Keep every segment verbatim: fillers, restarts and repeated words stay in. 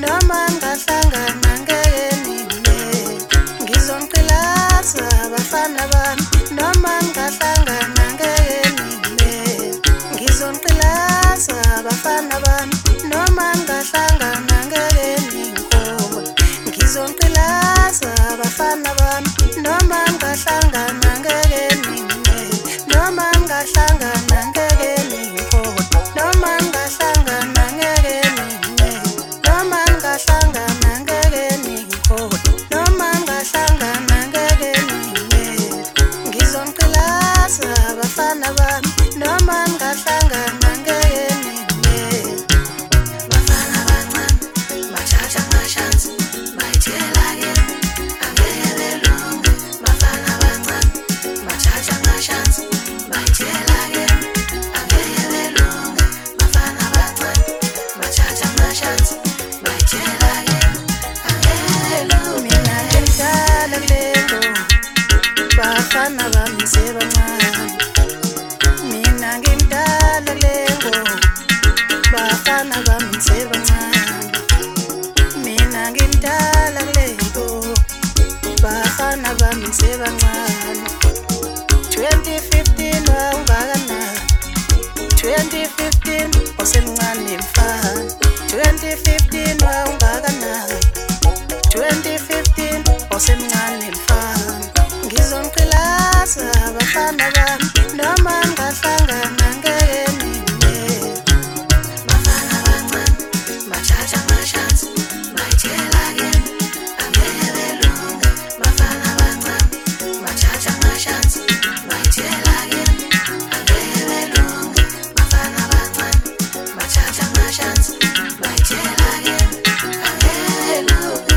noma ngahlangana ngeke nime ngizonqilaza abafana bami noma ngahlangana ngeke nime ngizonqilaza abafana bami noma ngahlangana ngeke ninkoba ngizonqilaza abafana bami noma ngahlangana ngeke nime noma ngahlangana ngeke ninkoba noma ngahlangana ngeke nime noma ngahlangana ngeke ninkoba noma ngahlangana ngeke nime ngizonqilaza abafana bami noma ngahlangana ngeke nime bafana bancane bachacha ngashansi bayithela ke angeke belunge bafana bancane bachacha ngashansi bayithela ke angeke belunge bafana bancane bachacha ngashansi bayithela ke angeke belunge mina ngidala lento bafana bami sebancane mina ngidala lento bafana bami sebancane mina ngidala lento bafana bami sebancane twenty fifteen wawungakana twenty fifteen osemncane mfana twenty fifteen wawungakana twenty fifteen osemncane mfana ngizonqilaza abafana bami noma ngahlangana ngeke nime bafana bancane bachacha ngashansi bayithela ke angeke belunge bafana bancane bachacha ngashansi bayithela ke angeke belunge bafana bancane bachacha ngashansi bayithela ke angeke belunge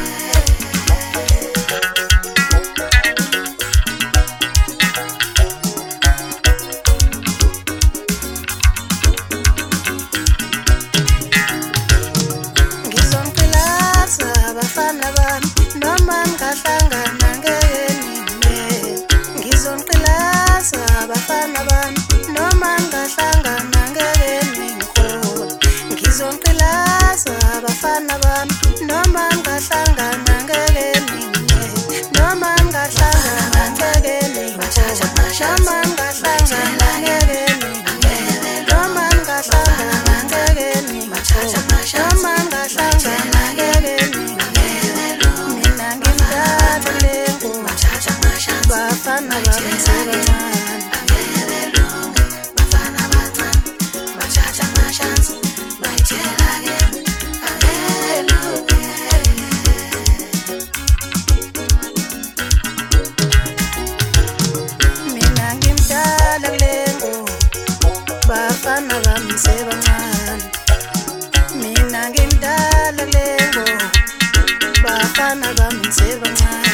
ngizonqilaza abafana bami noma ngahlangana ngeke nime ngizonqilaza abafana bami noma ngahlangana ngeke ninkoba ngizonqilaza abafana bami noma ngahlangana ngeke nime noma ngahlangana ngeke ninkoba noma ngahlangana ngeke nime noma ngahlangana ngeke ninkoba noma ngahlangana ngeke nime mina ngidala lento bafana bami sebancane angeke belunge bafana bancane bachacha ngashansi bayithela ke angeke belunge mina ngidala lento bafana bami sebancane mina ngidala lento bafana bami sebancane